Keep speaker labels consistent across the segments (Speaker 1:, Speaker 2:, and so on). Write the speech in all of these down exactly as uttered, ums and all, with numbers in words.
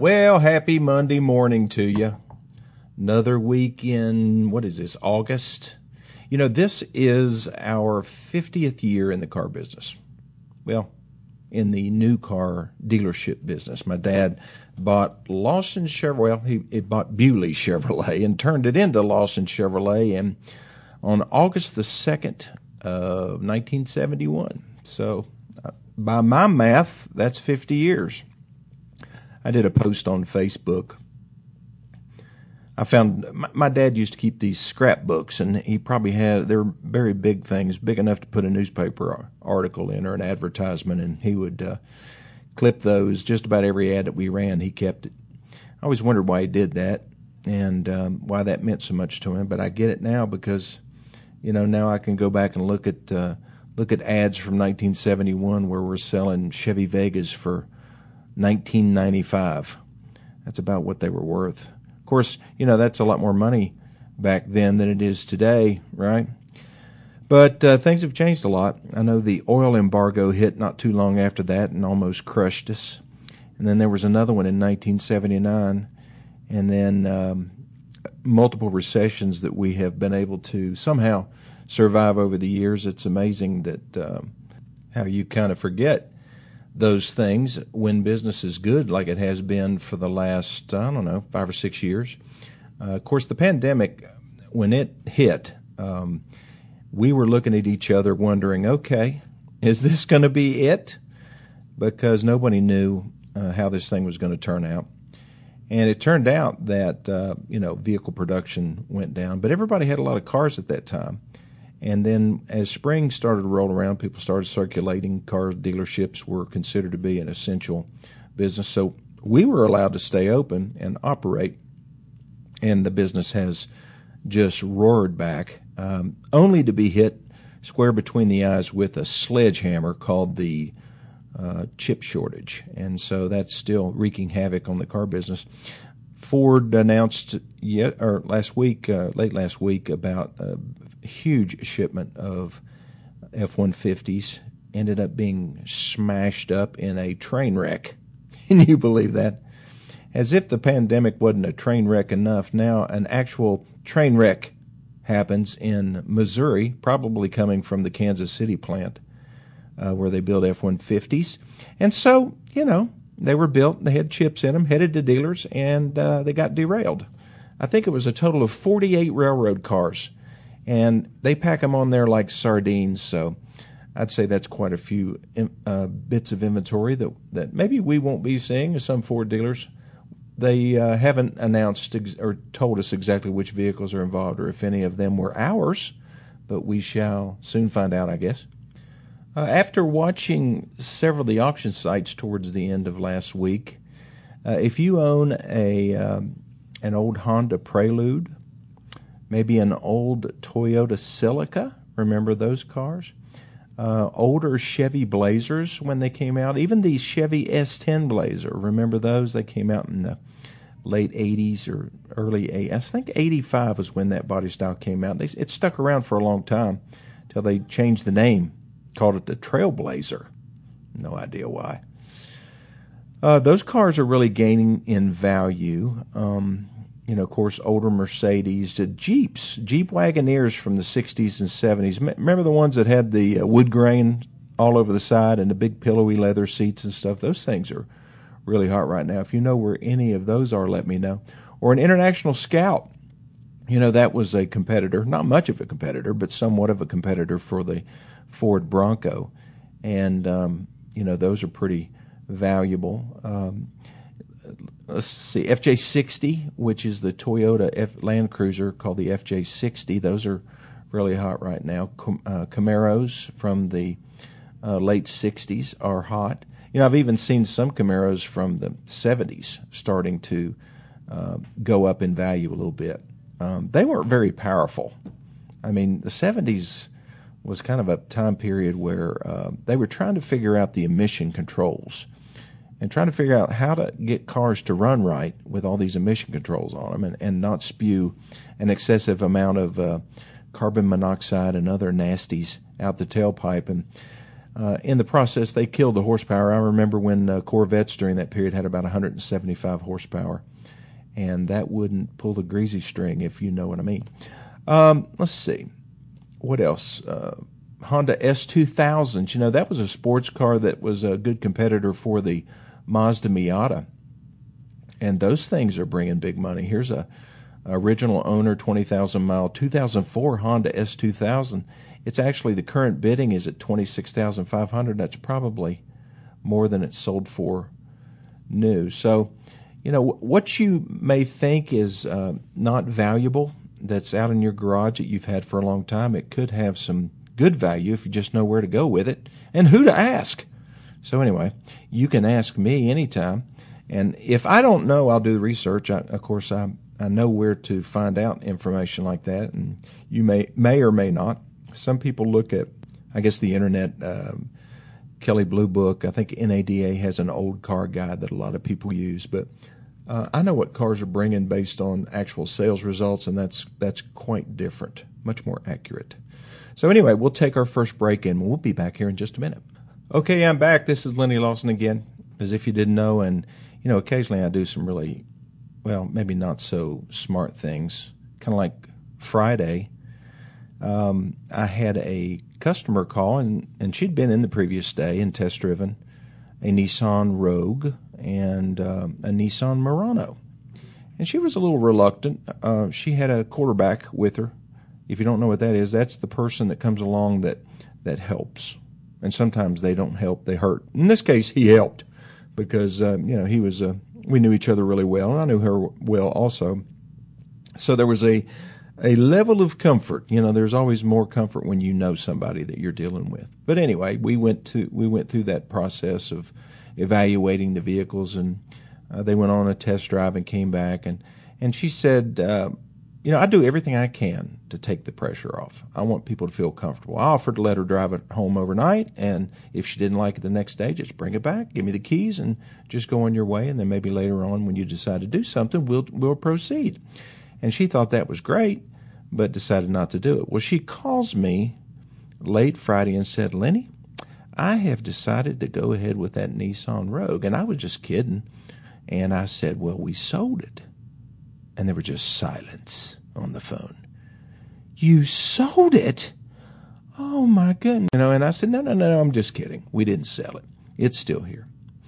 Speaker 1: Well, happy Monday morning to you. Another week in, what is this, August? You know, this is our fiftieth year in the car business. Well, in the new car dealership business. My dad bought Lawson Chevrolet. Well, he, he bought Bewley Chevrolet and turned it into Lawson Chevrolet and on August the second of nineteen seventy-one. So uh, by my math, that's fifty years. I did a post on Facebook. I found my, my dad used to keep these scrapbooks, and he probably had, they're very big things, big enough to put a newspaper article in or an advertisement, and he would uh, clip those. Just about every ad that we ran, he kept it. I always wondered why he did that and um, why that meant so much to him, but I get it now because, you know, now I can go back and look at uh, look at ads from nineteen seventy-one where we're selling Chevy Vegas for nineteen ninety-five. That's about what they were worth. Of course, you know, that's a lot more money back then than it is today, right? But uh, things have changed a lot. I know the oil embargo hit not too long after that and almost crushed us. And then there was another one in nineteen seventy-nine. And then um, multiple recessions that we have been able to somehow survive over the years. It's amazing that um, how you kind of forget those things when business is good, like it has been for the last, I don't know, five or six years. Uh, of course, the pandemic, when it hit, um, we were looking at each other wondering, okay, is this going to be it? Because nobody knew uh, how this thing was going to turn out. And it turned out that, uh, you know, vehicle production went down, but everybody had a lot of cars at that time. And then as spring started to roll around, people started circulating. Car dealerships were considered to be an essential business. So we were allowed to stay open and operate, and the business has just roared back, um, only to be hit square between the eyes with a sledgehammer called the uh, chip shortage. And so that's still wreaking havoc on the car business. Ford announced yet or last week, uh, late last week, about a huge shipment of F one fifties ended up being smashed up in a train wreck. Can you believe that? As if the pandemic wasn't a train wreck enough, now an actual train wreck happens in Missouri, probably coming from the Kansas City plant uh, where they build F one fifties. And so, you know, they were built, they had chips in them, headed to dealers, and uh, they got derailed. I think it was a total of forty-eight railroad cars, and they pack them on there like sardines, so I'd say that's quite a few uh, bits of inventory that, that maybe we won't be seeing as some Ford dealers. They uh, haven't announced ex- or told us exactly which vehicles are involved or if any of them were ours, but we shall soon find out, I guess. Uh, after watching several of the auction sites towards the end of last week, uh, if you own a um, an old Honda Prelude, maybe an old Toyota Celica, remember those cars? Uh, older Chevy Blazers when they came out, even the Chevy S ten Blazer, remember those? They came out in the late eighties or early eighties. I think eighty-five was when that body style came out. They, it stuck around for a long time until they changed the name. Called it the Trailblazer. No idea why. Uh, those cars are really gaining in value. Um, you know, of course, older Mercedes, to Jeeps, Jeep Wagoneers from the sixties and seventies. Remember the ones that had the uh, wood grain all over the side and the big pillowy leather seats and stuff? Those things are really hot right now. If you know where any of those are, let me know. Or an International Scout. You know, that was a competitor, not much of a competitor, but somewhat of a competitor for the Ford Bronco, and um, you know, those are pretty valuable. Um, let's see, F J sixty, which is the Toyota F- Land Cruiser called the F J sixty. Those are really hot right now. Com- uh, Camaros from the uh, late sixties are hot. You know, I've even seen some Camaros from the seventies starting to uh, go up in value a little bit. Um, they weren't very powerful. I mean, the seventies was kind of a time period where uh, they were trying to figure out the emission controls and trying to figure out how to get cars to run right with all these emission controls on them and, and not spew an excessive amount of uh, carbon monoxide and other nasties out the tailpipe. And uh, in the process, they killed the horsepower. I remember when uh, Corvettes during that period had about one hundred seventy-five horsepower, and that wouldn't pull the greasy string, if you know what I mean. Um, let's see. What else? Uh, Honda S two thousand. You know, that was a sports car that was a good competitor for the Mazda Miata. And those things are bringing big money. Here's a original owner, twenty thousand mile, two thousand four Honda S two thousand. It's actually, the current bidding is at twenty-six thousand five hundred dollars. That's probably more than it's sold for new. So, you know, what you may think is uh, not valuable that's out in your garage that you've had for a long time, it could have some good value if you just know where to go with it and who to ask. So anyway, you can ask me anytime. And if I don't know, I'll do the research. I, of course, I I know where to find out information like that, and you may may or may not. Some people look at, I guess, the internet, um, Kelley Blue Book. I think N A D A has an old car guide that a lot of people use, but uh, I know what cars are bringing based on actual sales results, and that's that's quite different, much more accurate. So anyway, we'll take our first break, and we'll be back here in just a minute. Okay, I'm back. This is Lenny Lawson again, as if you didn't know, and you know, occasionally I do some really, well, maybe not so smart things, kind of like Friday. Um, I had a customer call, and, and she'd been in the previous day and test-driven a Nissan Rogue and um, a Nissan Murano. And she was a little reluctant. Uh, she had a quarterback with her. If you don't know what that is, that's the person that comes along that, that helps. And sometimes they don't help, they hurt. In this case, he helped because, uh, you know, he was, uh, we knew each other really well, and I knew her well also. So there was a a level of comfort. You know, there's always more comfort when you know somebody that you're dealing with. But anyway, we went to we went through that process of evaluating the vehicles, and uh, they went on a test drive and came back, and and she said, uh, you know, I do everything I can to take the pressure off. I want people to feel comfortable. I offered to let her drive it home overnight, and if she didn't like it the next day, just bring it back, give me the keys, and just go on your way, and then maybe later on when you decide to do something, we'll we'll proceed. And she thought that was great, but decided not to do it. Well, she calls me late Friday and said, Lenny, I have decided to go ahead with that Nissan Rogue. And I was just kidding. And I said, well, we sold it. And there was just silence on the phone. You sold it? Oh, my goodness. You know, and I said, no, no, no, I'm just kidding. We didn't sell it. It's still here.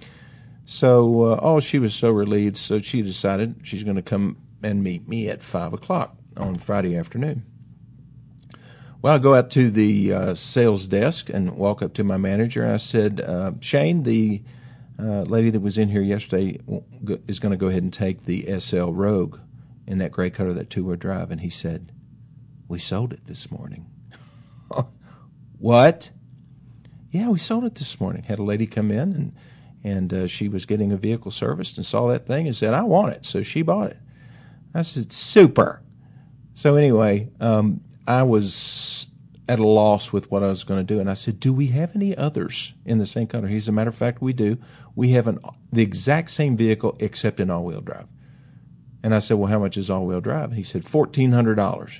Speaker 1: So, uh, oh, she was so relieved. So she decided she's going to come and meet me at five o'clock on Friday afternoon. Well, I go out to the uh, sales desk and walk up to my manager. I said, uh, Shane, the uh, lady that was in here yesterday is going to go ahead and take the S L Rogue in that gray color, that two-wheel drive. And he said, we sold it this morning. What? Yeah, we sold it this morning. Had a lady come in, and, and uh, she was getting a vehicle serviced and saw that thing and said, I want it. So she bought it. I said, super. So anyway, um, I was at a loss with what I was going to do. And I said, do we have any others in the same color? He said, matter of fact, we do. We have an, the exact same vehicle except in all-wheel drive. And I said, well, how much is all-wheel drive? He said, fourteen hundred dollars.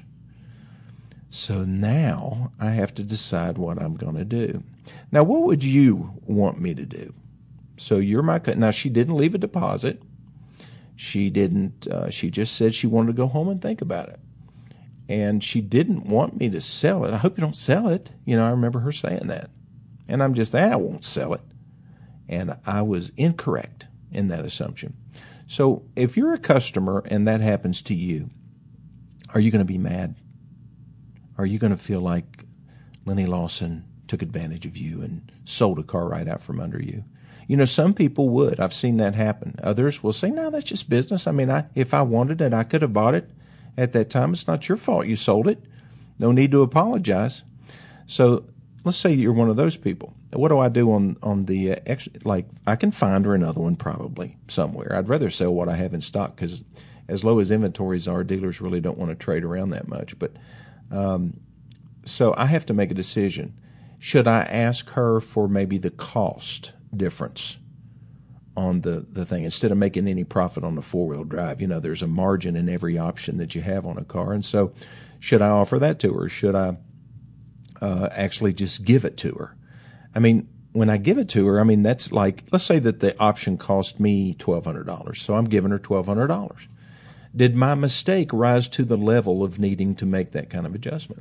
Speaker 1: So now I have to decide what I'm going to do. Now, what would you want me to do? So you're my, now she didn't leave a deposit. She didn't, uh, she just said she wanted to go home and think about it. And she didn't want me to sell it. I hope you don't sell it. You know, I remember her saying that. And I'm just, ah, I won't sell it. And I was incorrect in that assumption. So if you're a customer and that happens to you, are you going to be mad? Are you going to feel like Lenny Lawson took advantage of you and sold a car right out from under you? You know, some people would. I've seen that happen. Others will say, no, that's just business. I mean, I, if I wanted it, I could have bought it at that time. It's not your fault you sold it. No need to apologize. So let's say you're one of those people. What do I do on, on the, uh, ex- like, I can find her another one probably somewhere. I'd rather sell what I have in stock because as low as inventories are, dealers really don't want to trade around that much. But um, so I have to make a decision. Should I ask her for maybe the cost difference on the, the thing instead of making any profit on the four-wheel drive? You know, there's a margin in every option that you have on a car. And so should I offer that to her? Should I uh, actually just give it to her? I mean, when I give it to her, I mean, that's like, let's say that the option cost me twelve hundred dollars. So I'm giving her twelve hundred dollars. Did my mistake rise to the level of needing to make that kind of adjustment?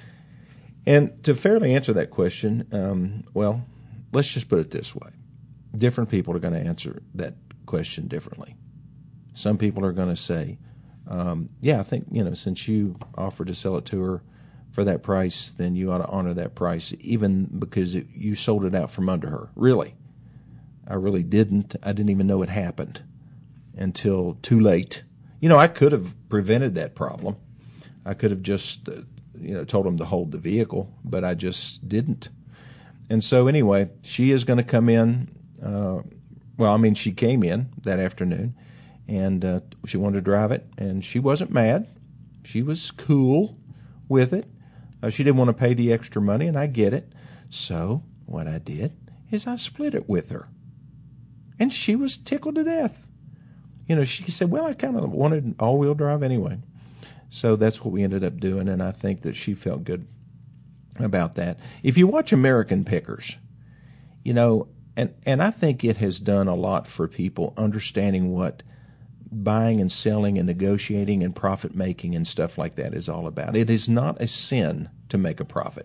Speaker 1: And to fairly answer that question, um, well, let's just put it this way. Different people are going to answer that question differently. Some people are going to say, um, yeah, I think, you know, since you offered to sell it to her for that price, then you ought to honor that price, even because it, you sold it out from under her. Really? I really didn't. I didn't even know it happened until too late. You know, I could have prevented that problem. I could have just, uh, you know, told him to hold the vehicle, but I just didn't. And so anyway, she is going to come in. Uh, well, I mean, she came in that afternoon, and uh, she wanted to drive it, and she wasn't mad. She was cool with it. Uh, she didn't want to pay the extra money, and I get it. So what I did is I split it with her, and she was tickled to death. You know, she said, well, I kind of wanted all-wheel drive anyway. So that's what we ended up doing, and I think that she felt good about that. If you watch American Pickers, you know, and, and I think it has done a lot for people understanding what buying and selling and negotiating and profit making and stuff like that is all about. It is not a sin to make a profit.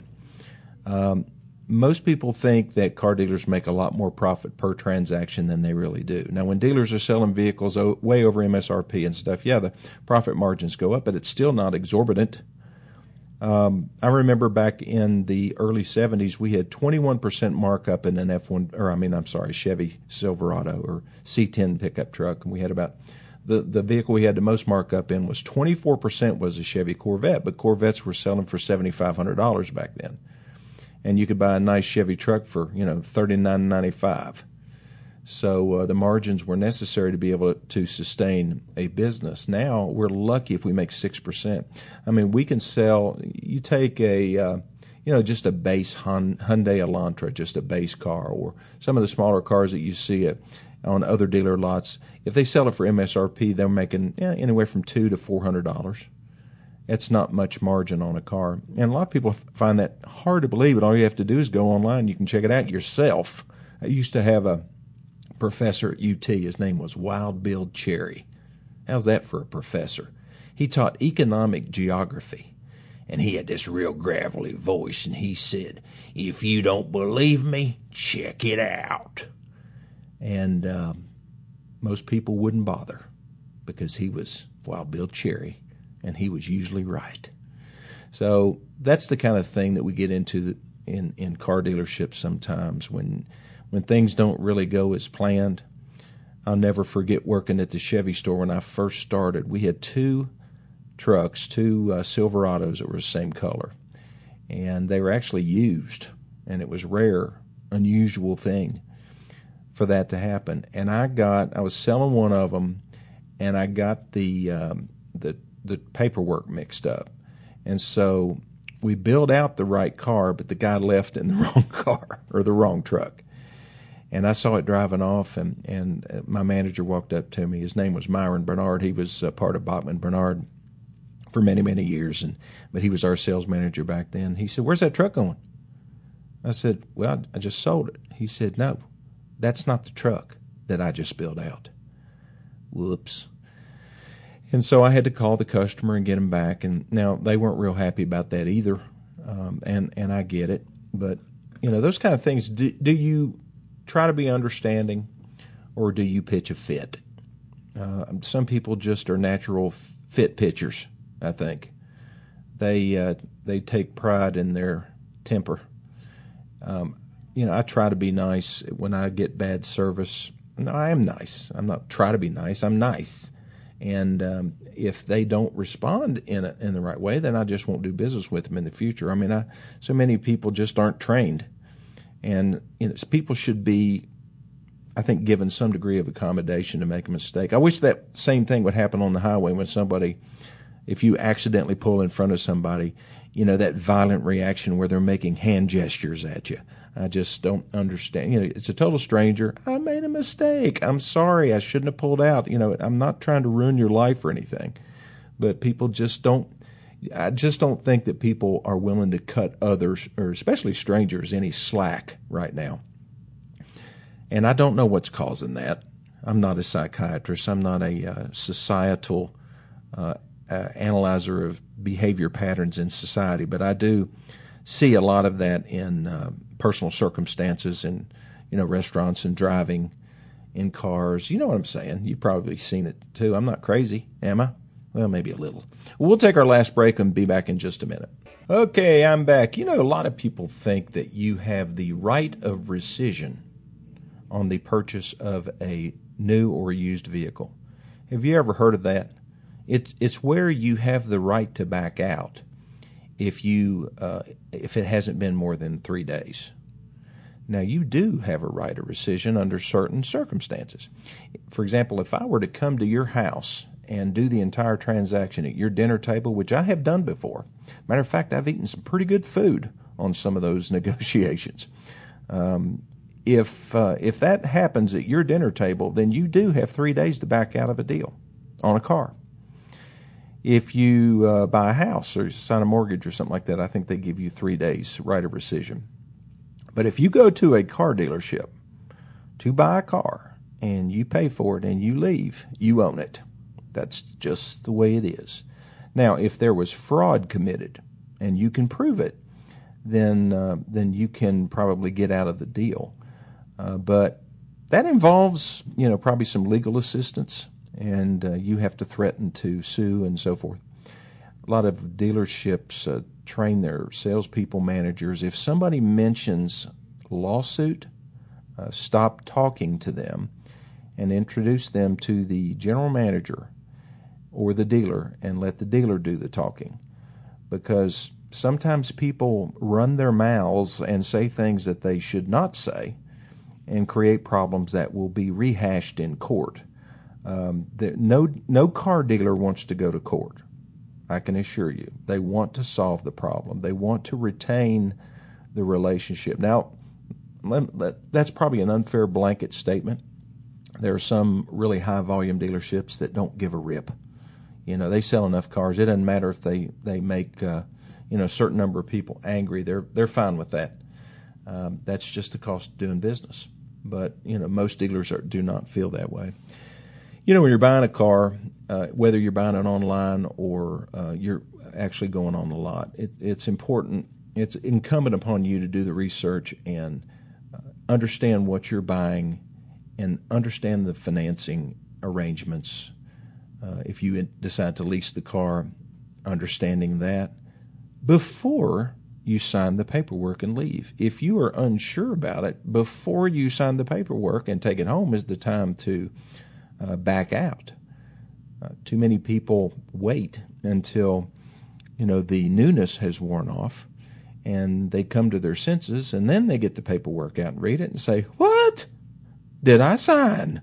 Speaker 1: Um, most people think that car dealers make a lot more profit per transaction than they really do. Now, when dealers are selling vehicles way over M S R P and stuff, yeah, the profit margins go up, but it's still not exorbitant. Um, I remember back in the early seventies, we had twenty-one percent markup in an F one, or I mean, I'm sorry, Chevy Silverado or C ten pickup truck, and we had about the the vehicle we had the most markup in was twenty-four percent was a Chevy Corvette, but Corvettes were selling for seventy-five hundred dollars back then. And you could buy a nice Chevy truck for, you know, thirty-nine ninety-five. So uh, the margins were necessary to be able to sustain a business. Now we're lucky if we make six percent. I mean, we can sell, you take a, uh, you know, just a base Hyundai Elantra, just a base car, or some of the smaller cars that you see at, on other dealer lots. If they sell it for M S R P, they're making yeah, anywhere from two to four hundred dollars. It's not much margin on a car. And a lot of people find that hard to believe, but all you have to do is go online. You can check it out yourself. I used to have a professor at U T. His name was Wild Bill Cherry. How's that for a professor? He taught economic geography, and he had this real gravelly voice, and he said, if you don't believe me, check it out. And um, most people wouldn't bother because he was Wild Bill Cherry, and he was usually right. So that's the kind of thing that we get into in, in car dealerships sometimes when when things don't really go as planned. I'll never forget working at the Chevy store when I first started. We had two trucks, two uh, Silverados that were the same color, and they were actually used, and it was rare, unusual thing for that to happen. And I got, I was selling one of them, and I got the um, the the paperwork mixed up. And so we built out the right car, but the guy left in the wrong car or the wrong truck. And I saw it driving off, and, and my manager walked up to me. His name was Myron Bernard. He was a part of Bachman Bernard for many, many years, and but he was our sales manager back then. He said, where's that truck going? I said, well, I just sold it. He said, no, that's not the truck that I just built out. Whoops. And so I had to call the customer and get them back. And now they weren't real happy about that either. Um, and, and I get it. But, you know, those kind of things, do, do you try to be understanding or do you pitch a fit? Uh, some people just are natural fit pitchers, I think. They, uh, they take pride in their temper. Um, you know, I try to be nice when I get bad service. No, I am nice. I'm not try to be nice. I'm nice. And um, if they don't respond in a, in the right way, then I just won't do business with them in the future. I mean, I, so many people just aren't trained. And you know, people should be, I think, given some degree of accommodation to make a mistake. I wish that same thing would happen on the highway when somebody, if you accidentally pull in front of somebody, you know, that violent reaction where they're making hand gestures at you. I just don't understand. You know, it's a total stranger. I made a mistake. I'm sorry. I shouldn't have pulled out. You know, I'm not trying to ruin your life or anything. But people just don't I just don't think that people are willing to cut others, or especially strangers, any slack right now. And I don't know what's causing that. I'm not a psychiatrist. I'm not a uh, societal uh, uh, analyzer of behavior patterns in society, but I do see a lot of that in uh, personal circumstances, in you know restaurants and driving in cars. You know what I'm saying? You've probably seen it too. I'm not crazy, am I? Well, maybe a little. We'll take our last break and be back in just a minute. Okay, I'm back. You know, a lot of people think that you have the right of rescission on the purchase of a new or used vehicle. Have you ever heard of that? It's it's where you have the right to back out if you uh, if it hasn't been more than three days. Now, you do have a right of rescission under certain circumstances. For example, if I were to come to your house and do the entire transaction at your dinner table, which I have done before. Matter of fact, I've eaten some pretty good food on some of those negotiations. Um, if uh, if that happens at your dinner table, then you do have three days to back out of a deal on a car. If you uh, buy a house or sign a mortgage or something like that, I think they give you three days right of rescission. But if you go to a car dealership to buy a car and you pay for it and you leave, you own it. That's just the way it is. Now, if there was fraud committed and you can prove it, then uh, then you can probably get out of the deal. Uh, but that involves, you know, probably some legal assistance, and uh, you have to threaten to sue and so forth. A lot of dealerships uh, train their salespeople, managers. If somebody mentions lawsuit, uh, stop talking to them and introduce them to the general manager or the dealer and let the dealer do the talking. Because sometimes people run their mouths and say things that they should not say and create problems that will be rehashed in court. Um, there, no, no car dealer wants to go to court. I can assure you. They want to solve the problem. They want to retain the relationship. Now, that's probably an unfair blanket statement. There are some really high-volume dealerships that don't give a rip. You know, they sell enough cars. It doesn't matter if they they make uh, you know a certain number of people angry. They're they're fine with that. Um, that's just the cost of doing business. But you know, most dealers are, do not feel that way. You know, when you're buying a car, uh, whether you're buying it online or uh, you're actually going on the lot, it, it's important. It's incumbent upon you to do the research and uh, understand what you're buying and understand the financing arrangements. Uh, if you decide to lease the car, understanding that before you sign the paperwork and leave. If you are unsure about it, before you sign the paperwork and take it home is the time to uh, back out. Uh, too many people wait until, you know, the newness has worn off and they come to their senses, and then they get the paperwork out and read it and say, "What did I sign?"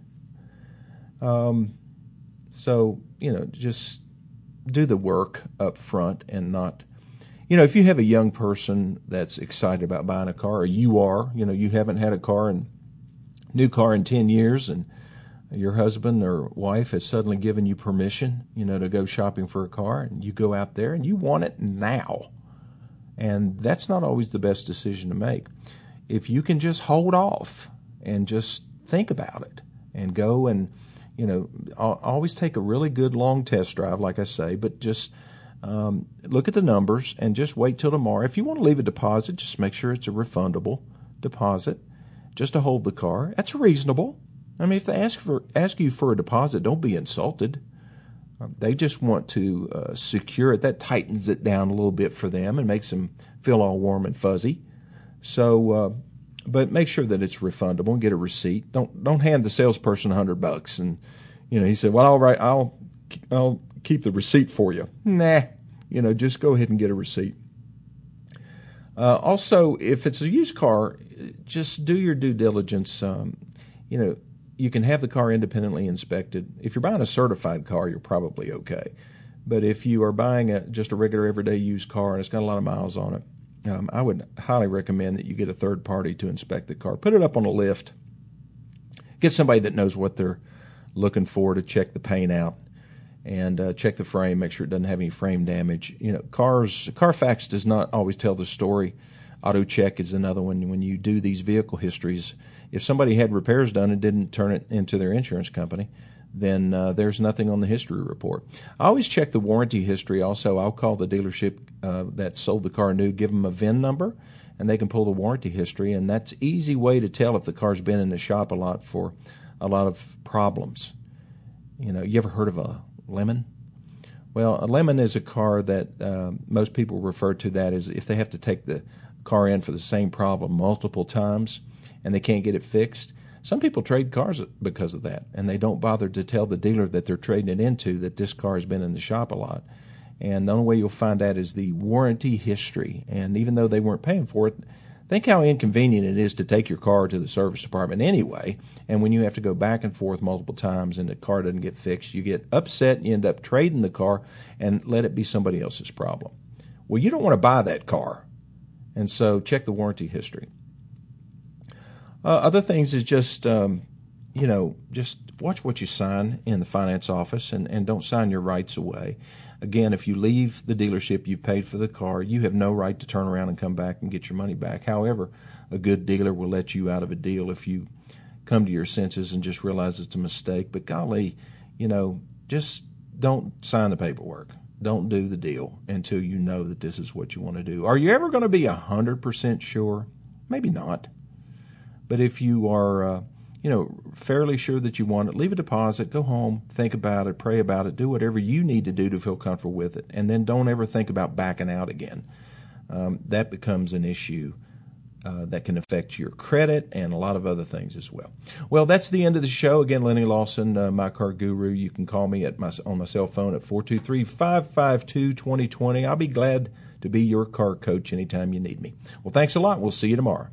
Speaker 1: Um, so, you know, just do the work up front and not, you know, if you have a young person that's excited about buying a car, or you are, you know, you haven't had a car and new car in ten years, and your husband or wife has suddenly given you permission, you know, to go shopping for a car, and you go out there and you want it now. And that's not always the best decision to make. If you can just hold off and just think about it and go and, you know, always take a really good long test drive, like I say, but just um, look at the numbers and just wait till tomorrow. If you want to leave a deposit, just make sure it's a refundable deposit just to hold the car. That's reasonable. I mean, if they ask for ask you for a deposit, don't be insulted. Um, they just want to uh, secure it. That tightens it down a little bit for them and makes them feel all warm and fuzzy. So, uh, but make sure that it's refundable and get a receipt. Don't don't hand the salesperson a hundred bucks and, you know, he said, "Well, all right, I'll I'll keep the receipt for you." Nah, you know, just go ahead and get a receipt. Uh, also, if it's a used car, just do your due diligence. Um, you know, you can have the car independently inspected. If you're buying a certified car, you're probably okay. But if you are buying a, just a regular everyday used car and it's got a lot of miles on it, um, I would highly recommend that you get a third party to inspect the car. Put it up on a lift. Get somebody that knows what they're looking for to check the paint out and uh, check the frame, make sure it doesn't have any frame damage. You know, cars, Carfax does not always tell the story. AutoCheck is another one. When you do these vehicle histories, if somebody had repairs done and didn't turn it into their insurance company, then uh, there's nothing on the history report. I always check the warranty history also. I'll call the dealership uh, that sold the car new, give them a V I N number, and they can pull the warranty history, and that's an easy way to tell if the car's been in the shop a lot for a lot of problems. You know, you ever heard of a lemon? Well, a lemon is a car that uh, most people refer to that as if they have to take the car in for the same problem multiple times and they can't get it fixed. Some people trade cars because of that, and they don't bother to tell the dealer that they're trading it into that this car has been in the shop a lot. And the only way you'll find that is the warranty history. And even though they weren't paying for it, think how inconvenient it is to take your car to the service department anyway. And when you have to go back and forth multiple times and the car doesn't get fixed, you get upset and you end up trading the car and let it be somebody else's problem. Well, you don't want to buy that car. And so check the warranty history. Uh, other things is just, um, you know, just watch what you sign in the finance office and, and don't sign your rights away. Again, if you leave the dealership, you've paid for the car, you have no right to turn around and come back and get your money back. However, a good dealer will let you out of a deal if you come to your senses and just realize it's a mistake. But golly, you know, just don't sign the paperwork. Don't do the deal until you know that this is what you want to do. Are you ever going to be one hundred percent sure? Maybe not. But if you are, uh, you know, fairly sure that you want it, leave a deposit, go home, think about it, pray about it, do whatever you need to do to feel comfortable with it, and then don't ever think about backing out again. Um, that becomes an issue uh, that can affect your credit and a lot of other things as well. Well, that's the end of the show. Again, Lenny Lawson, uh, My Car Guru. You can call me at my on my cell phone at four two three, five five two, two zero two zero. I'll be glad to be your car coach anytime you need me. Well, thanks a lot. We'll see you tomorrow.